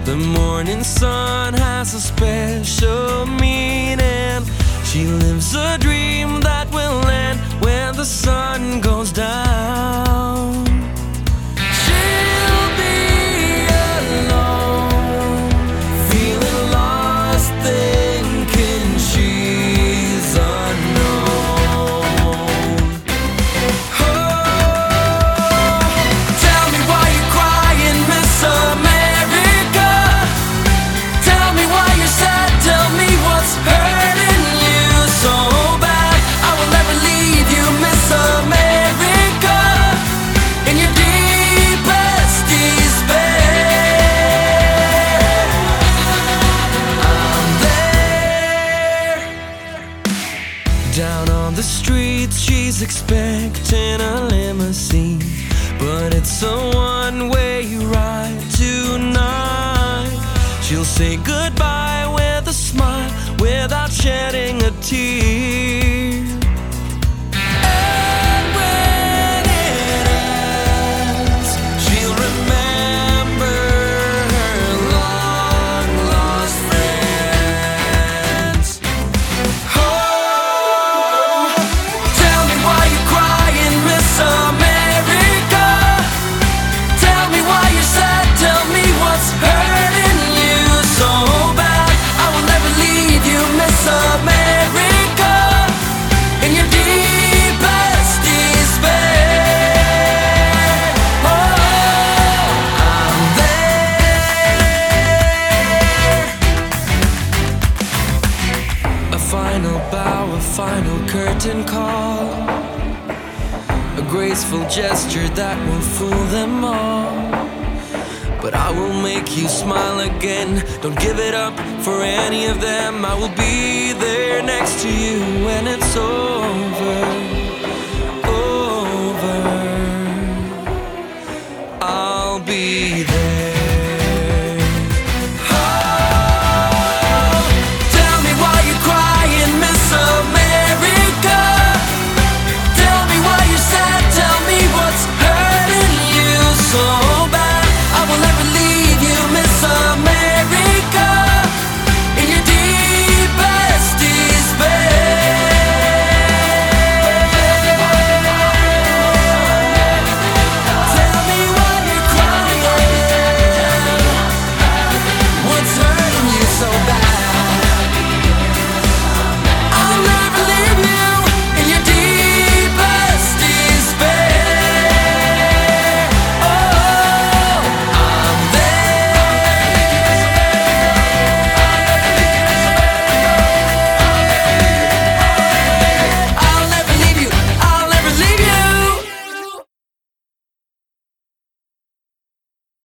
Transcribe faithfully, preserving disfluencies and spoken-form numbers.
The morning sun has a special meaning. She lives a dream that will end when the sun goes down. She'll be alone, feeling lost, thinking she's unknown. Oh, tell me why you're crying, Miss America. Tell me why you're sad, tell me what's hurting you so bad. I will never leave you, Miss America, in your deepest despair. I'm there. Down on the street, she's expecting a limousine, but it's a one-way ride tonight. She'll say goodbye with a smile, without shedding a tear. And when it ends, she'll remember her long-lost friends. Oh, tell me why you're crying, Miss America. Tell me why you're sad, tell me what's hurting you so bad. I will never leave you, Miss America, in your deepest despair. Oh, I'm there. A final bow, a final curtain call, a graceful gesture that will fool them all. But I will make you smile again. Don't give it up for any of them. I will be there next to you when it's over.